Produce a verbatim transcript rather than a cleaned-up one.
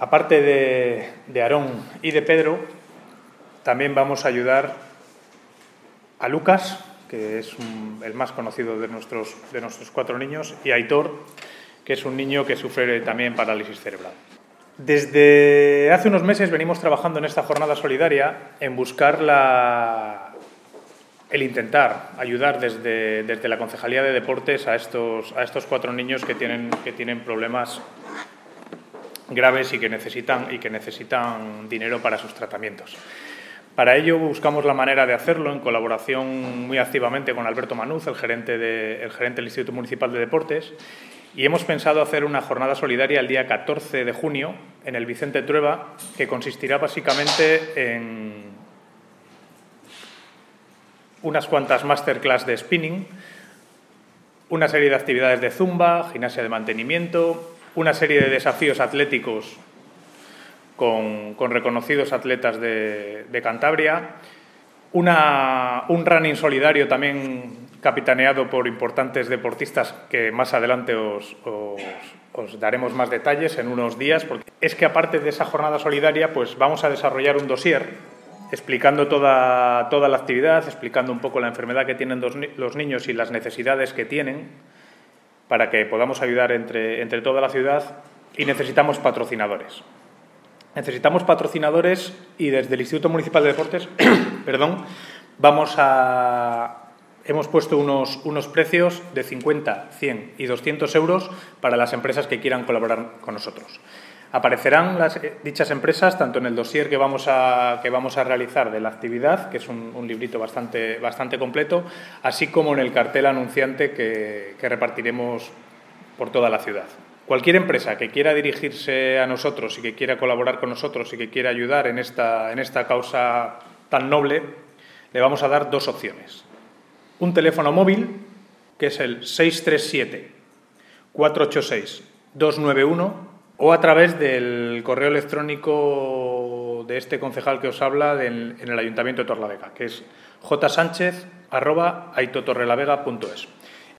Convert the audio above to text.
Aparte de, de Aarón y de Pedro, también vamos a ayudar a Lucas, que es un, el más conocido de nuestros, de nuestros cuatro niños, y a Aitor, que es un niño que sufre también parálisis cerebral. Desde hace unos meses venimos trabajando en esta jornada solidaria en buscar la, el intentar ayudar desde, desde la Concejalía de Deportes a estos, a estos cuatro niños que tienen, que tienen problemas graves y que necesitan, y que necesitan dinero para sus tratamientos. Para ello buscamos la manera de hacerlo en colaboración muy activamente con Alberto Manuz, el gerente, de, el gerente del Instituto Municipal de Deportes, y hemos pensado hacer una jornada solidaria el día catorce de junio en el Vicente Trueba, que consistirá básicamente en unas cuantas masterclass de spinning, una serie de actividades de zumba, gimnasia de mantenimiento, una serie de desafíos atléticos con, con reconocidos atletas de, de Cantabria, una, un running solidario también capitaneado por importantes deportistas que más adelante os, os, os daremos más detalles en unos días, porque es que aparte de esa jornada solidaria pues vamos a desarrollar un dossier explicando toda, toda la actividad, explicando un poco la enfermedad que tienen los, los niños y las necesidades que tienen para que podamos ayudar entre, entre toda la ciudad, y necesitamos patrocinadores. Necesitamos patrocinadores y desde el Instituto Municipal de Deportes perdón, vamos a... Hemos puesto unos, unos precios de cincuenta, cien y doscientos euros para las empresas que quieran colaborar con nosotros. Aparecerán las, dichas empresas tanto en el dossier que vamos a, que vamos a realizar de la actividad, que es un, un librito bastante, bastante completo, así como en el cartel anunciante que, que repartiremos por toda la ciudad. Cualquier empresa que quiera dirigirse a nosotros y que quiera colaborar con nosotros y que quiera ayudar en esta, en esta causa tan noble, le vamos a dar dos opciones. Un teléfono móvil, que es el seis tres siete, cuatro ocho seis, dos nueve uno, o a través del correo electrónico de este concejal que os habla del, en el Ayuntamiento de Torrelavega, que es j sánchez arroba aitotorrelavega punto es.